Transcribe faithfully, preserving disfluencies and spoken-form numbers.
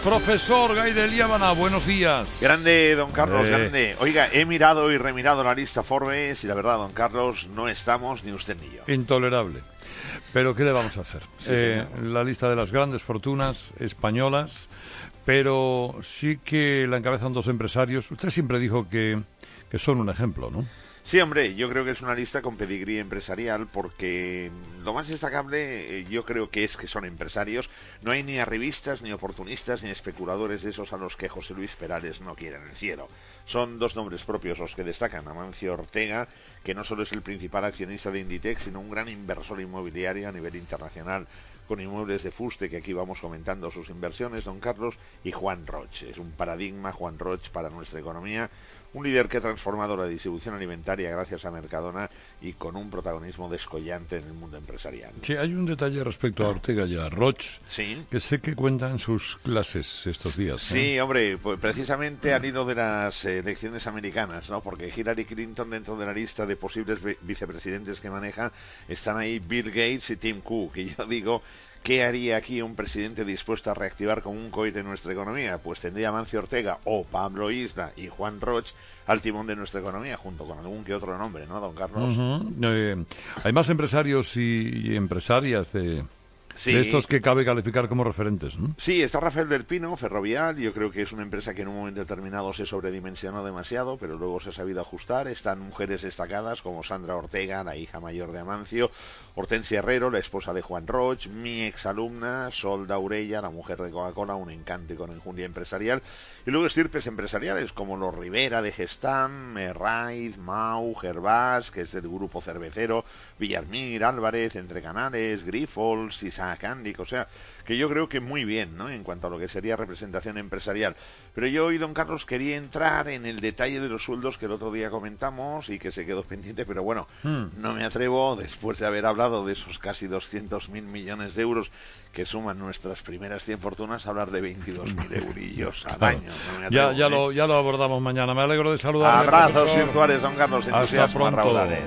Profesor Gaide Liábana, buenos días. Grande, don Carlos, eh. grande. Oiga, he mirado y remirado la lista Forbes y la verdad, don Carlos, no estamos ni usted ni yo. Intolerable. Pero ¿qué le vamos a hacer? Sí, eh, la lista de las grandes fortunas españolas, pero sí que la encabezan dos empresarios. Usted siempre dijo que, que son un ejemplo, ¿no? Sí, hombre, yo creo que es una lista con pedigrí empresarial porque lo más destacable eh, yo creo que es que son empresarios. No hay ni arribistas, ni oportunistas, ni especuladores de esos a los que José Luis Perales no quiere en el cielo. Son dos nombres propios los que destacan. Amancio Ortega, que no solo es el principal accionista de Inditex, sino un gran inversor inmobiliario a nivel internacional, con inmuebles de fuste, que aquí vamos comentando sus inversiones, don Carlos, y Juan Roig. Es un paradigma, Juan Roig, para nuestra economía. Un líder que ha transformado la distribución alimentaria gracias a Mercadona y con un protagonismo descollante en el mundo empresarial. Sí, hay un detalle respecto a Ortega y a Roig, sí, que sé que cuenta en sus clases estos días. Sí, ¿eh? hombre, pues precisamente al hilo de las eh, elecciones americanas, ¿no? Porque Hillary Clinton, dentro de la lista de posibles vicepresidentes que maneja, están ahí Bill Gates y Tim Cook, y yo digo, ¿qué haría aquí un presidente dispuesto a reactivar como un cohete nuestra economía? Pues tendría a Amancio Ortega o Pablo Isla y Juan Roig al timón de nuestra economía, junto con algún que otro nombre, ¿no, don Carlos? Uh-huh. eh, hay más empresarios y, y empresarias de... Sí. De estos que cabe calificar como referentes, ¿no? Sí, está Rafael del Pino, Ferrovial. Yo creo que es una empresa que en un momento determinado se sobredimensionó demasiado, pero luego se ha sabido ajustar. Están mujeres destacadas como Sandra Ortega, la hija mayor de Amancio, Hortensia Herrero, la esposa de Juan Roig, mi exalumna Sol Daurella, la mujer de Coca-Cola, un encanto con enjundia empresarial. Y luego estirpes empresariales como los Rivera de Gestam, Raiz, Mau, Gervás, que es del grupo cervecero, Villarmir, Álvarez, Entre Canales, Grifols, Isaac Candic, o sea, que yo creo que muy bien, ¿no?, en cuanto a lo que sería representación empresarial. Pero yo hoy, don Carlos, quería entrar en el detalle de los sueldos que el otro día comentamos y que se quedó pendiente, pero bueno, hmm. no me atrevo, después de haber hablado de esos casi doscientos mil millones de euros que suman nuestras primeras cien fortunas, a hablar de veintidós mil eurillos al año. No me atrevo, ya, ya, ¿eh? lo, ya lo abordamos mañana. Me alegro de saludar. Abrazos virtuales, don Carlos, hasta pronto. Raudales.